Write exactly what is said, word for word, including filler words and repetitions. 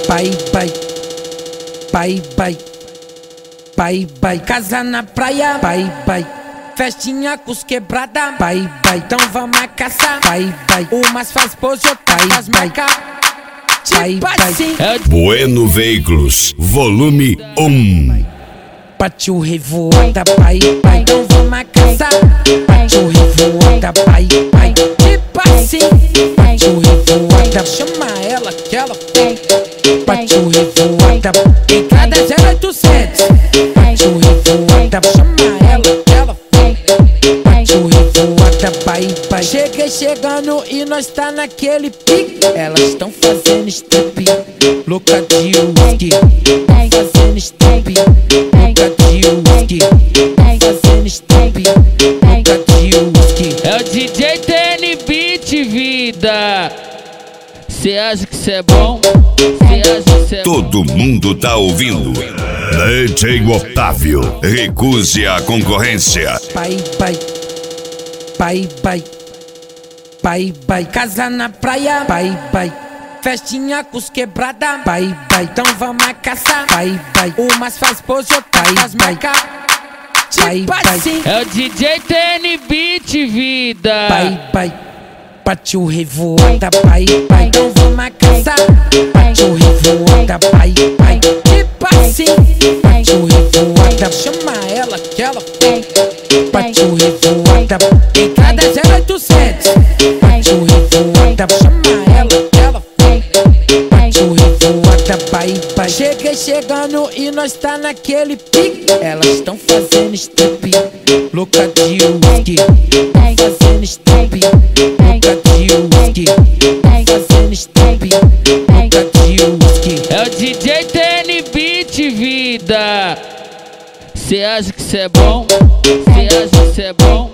Pai, pai, pai, pai, pai, pai, casa na praia, pai, pai, festinha com os quebrada, pai, pai, então vamos a caçar, pai, pai, umas faz pose, outras faz marca, pai, pai, Bueno Veículos, volume um. Partiu revoada, pai, pai, então vamos a caçar, partiu revoada, pai, pai, tipo assim, partiu revoada, chama ela que ela tem. Partiu revoada, entrada zero oitocentos. Partiu revoada, chama ela que ela tem. Partiu revoada, pai, pai. Cheguei chegando e nós tá naquele pique. Elas estão fazendo step, louca de whisky. Fazendo step, louca de whisky. Fazendo step, louca de whisky. É o D J T N Beat, vida. Cê acha que cê é bom? Cê acha que cê é Todo bom? mundo tá ouvindo. D J Otávio, recuse a concorrência. Pai, pai, pai, pai, pai, pai, casa na praia, pai, pai, festinha com os quebrada, pai, pai, então vamos a caçar, pai, pai, umas faz pose, outras faz marca, pai, pai, É o D J T N Beat, vida. pai, pai, partiu revoada, pai, pai, então vamos a caçar, partiu revoada, pai, pai, tipo assim, partiu revoada, chama ela que ela tem. Partiu revoada, entrada zero oitocentos. Partiu revoada, chama ela que ela tem. Partiu revoada, pai, pai. Cheguei chegando e nós tá naquele pique. Elas estão fazendo step, louca de whisky. Fazendo step, louca de whisky. Fazendo step, louca de whisky. É o D J T N Beat, vida. Cê acha que cê é bom? Cê acha que cê é bom?